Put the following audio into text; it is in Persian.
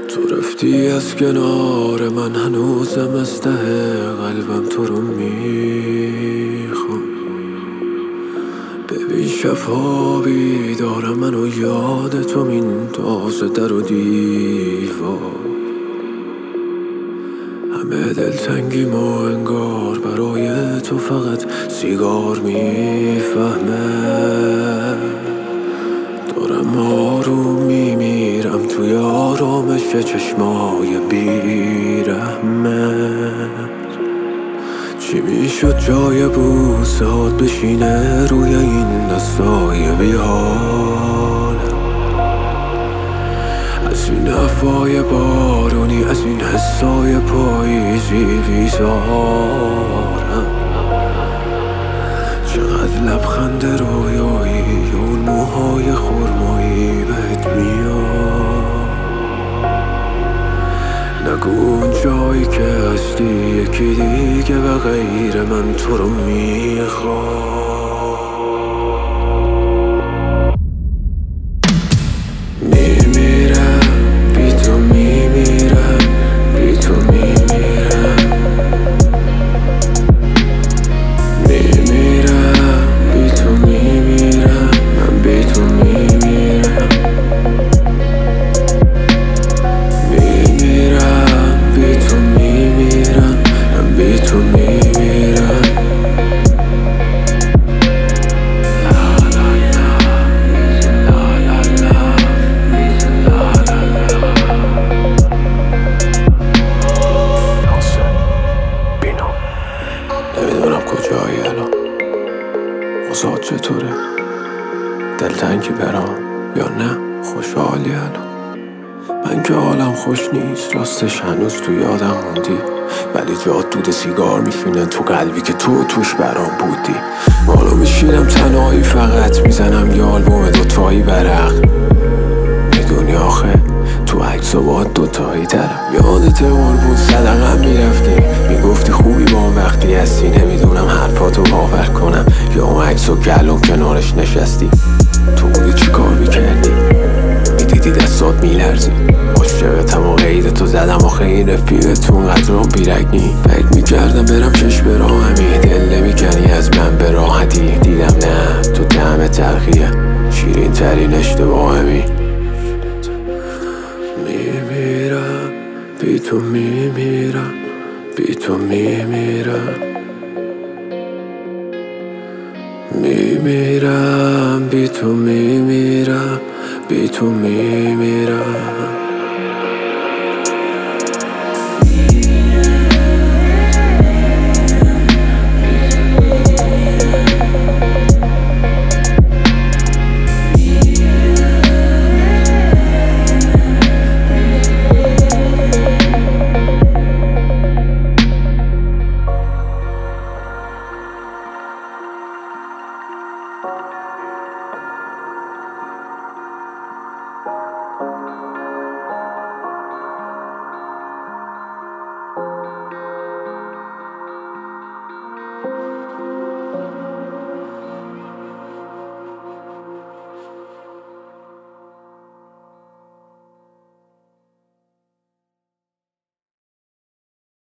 تو رفتی از کنار من، هنوزم از ته قلبم تو رو میخوام. ببین شبها بیدارم من و یاد تو میندازه در و دیوار. همه دلتنگیم و انگار برای تو فقط سیگار میفهمه. دارم آروم میمیرم توی آرامش چشمای بیرحمت. چی میشد جای بوسهات بشینه روی این دستای بیحالم؟ از این هوای بارونی، از این حسای پاییزی بیزارم. چقدر لبخند رویایی، اون موهای خرمایی بهت میاد. نگو اون جایی که هستی یکی دیگه به غیر من تو رو میخواد. میمیرم بی تو، میمیرم بی تو، میمیرم. میمیرم بی تو، میمیرم من بی تو، میمیرم. میمیرم بی تو، میمیرم من بی تو، میمیرم. نمیدونم کجایی الان، اوضاعت چطوره؟ دلتنگی برام یا نه خوشحالی الان؟ من که حالم خوش نیست، راستش هنوز تو یادم موندی. ولی جات دود سیگار میشینه تو قلبی که تو توش برام بودی. مالو میشینم تنهایی، فقط میزنم یه آلبوم دوتایی برق. میدونی آخه تو عکس و با دوتایی ترم. یادت اون بود صدقم میرفتی، میگفتی خوبی با اون وقتی هستی. نمیدونم حرفاتو باور کنم یا اون عکس و گلوم کنارش نشستی. تو بودی چی کار میکردی؟ میدیدی دستات میلرزی. عاشقتم و قیدتو زدم آخه این رفیقتون قدرم بیرگنی. فکر میکردم برم چشم به راهمی، دل نمیکنی از من به راحتی. دیدم نه تو طعم تلخیه، شیرین ترین اشتباهمی. میمیرم بی تو، میمیرم بی تو، میمیرم. میمیرم بی تو، میمیرم بی تو، میمیرم.